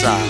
side.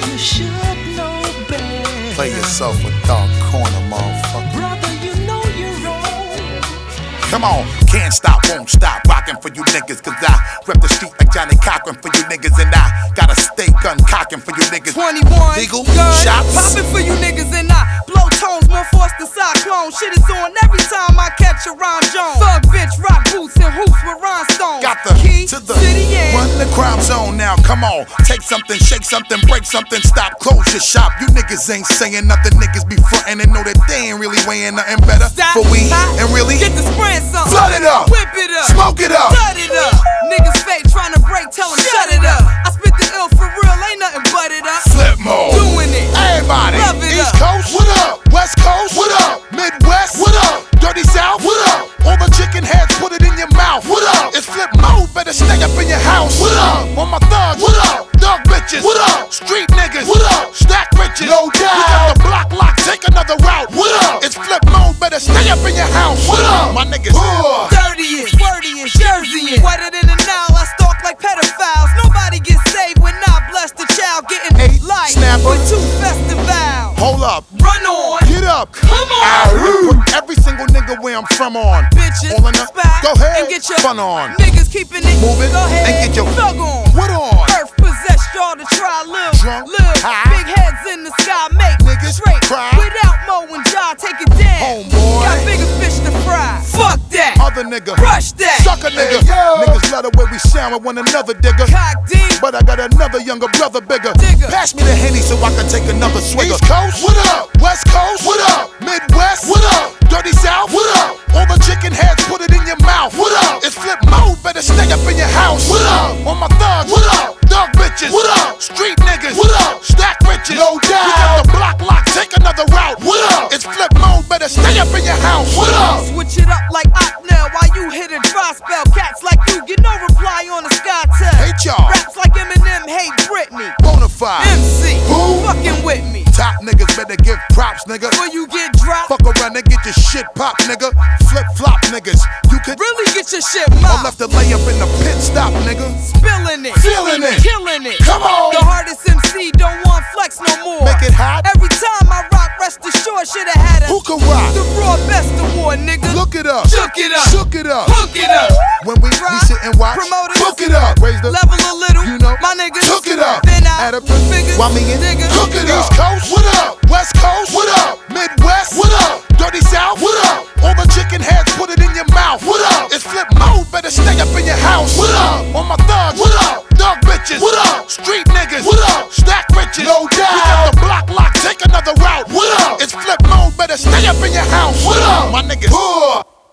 Play yourself a dark corner, motherfucker. Brother, you know you're wrong. Come on, can't stop, won't stop, rockin' for you niggas, cause I rep the street like Johnny Cochran for you niggas, and I got a stay gun cockin' for you niggas. 21 legal gun, shots, poppin' for you niggas, and I blow tones more force than cyclone. Shit is on every time I catch a rhyme Jones. Thug bitch, rock boots and hoops with rhinestones. got the key to the city in. run the crime zone now. Come on, take something, shake something, break something, stop, close your shop. You niggas ain't saying nothing, niggas be frontin' and know that they ain't really weighing nothing better. Stop, for we stop, and really get the spraying something. flood it up, Whip it up, smoke it up. shut it up. Niggas fake trying to break, tell them shut it up. I spit the ill for real, ain't nothing but it up. Flip mode, Doing it, everybody. love it East up. Coast, what up? West Coast, what up? Midwest, what up? Dirty South, what up? All the chicken heads, put it in your mouth, what up? It's flip mode, better stay up in your house, what up? On my thugs, what up? Dog bitches, what up? Street niggas, what up? Stack riches, no doubt. We got the block lock, take another route, what up? It's flip mode, better stay up in your house, what up? My niggas, Dirtiest, wordiest, Jersey, wetter than a Nile. I stalk like pedophiles. Nobody gets saved when I bless the child. Getting Eight light snapper. with 2 festivals. hold up, Run on, get up, come on. put every single nigga where I'm from on. Bitches, All in the, spot go ahead, and get your fun on. Niggas keeping it, Move it, go ahead, and get your thug on. What on? Earth possessed y'all to try live, Drunk, live. high. Big heads in the sky make Niggas straight cry. without Mo and John take it down. Homeboy. Got bigger fish to fry. Fuck that. Other nigga, Crush that. sucker nigga. Niggas love the way we sound with one another, digger. Cock D. But I got another younger brother bigger. Digger. Pass me the Henny so I can take another swigger. East Coast, what up? West Coast, what up? Midwest, what up? Dirty South, what up? All the chicken heads, put it in your mouth, what up? It's flip mode, better stay up in your house, what up? On my thugs, what up? Dog bitches, what up? Street niggas, what up? Stack riches, no doubt. We got the block lock, take another route, what up? It's flip mode, better stay up in your house, what up? Switch it up like Otnell while you hit a dry spell. Cats like you get no reply on the SkyTel. Hate y'all. Raps like Eminem hate Britney. Bonafide, MC, Who? fucking with me. top niggas better give props, nigga. Before you get dropped, Fuck around and get your shit pop, nigga. Flip flop, niggas. You could really get your shit or mopped. left to lay up in the pit stop, nigga. Spilling it, Feeling it. killing it. Come on. The hardest MC don't want flex no more. Make it hot. Every time I rock, rest assured, shoulda had Who a can rock? the raw best award, nigga. Look it up. Shook it up. Shook it up. Hook it up. When we sit and watch. Promoters. Book it up. Raise the Level a little, You know. my niggas. Hook it up. Then I Add up. figures. While me and niggas. Hook it up. East Coast, what up? West Coast, what up? Midwest, what up? Dirty South, what up? All the chicken heads, put it in your mouth, what up? It's flip mode, better stay up in your house, what up? On my thugs, what up? Dog bitches, what up? Street niggas, what up? Stack riches, no doubt. We got the block lock, take another route, what up? It's flip mode, better stay up in your house, what up? My niggas.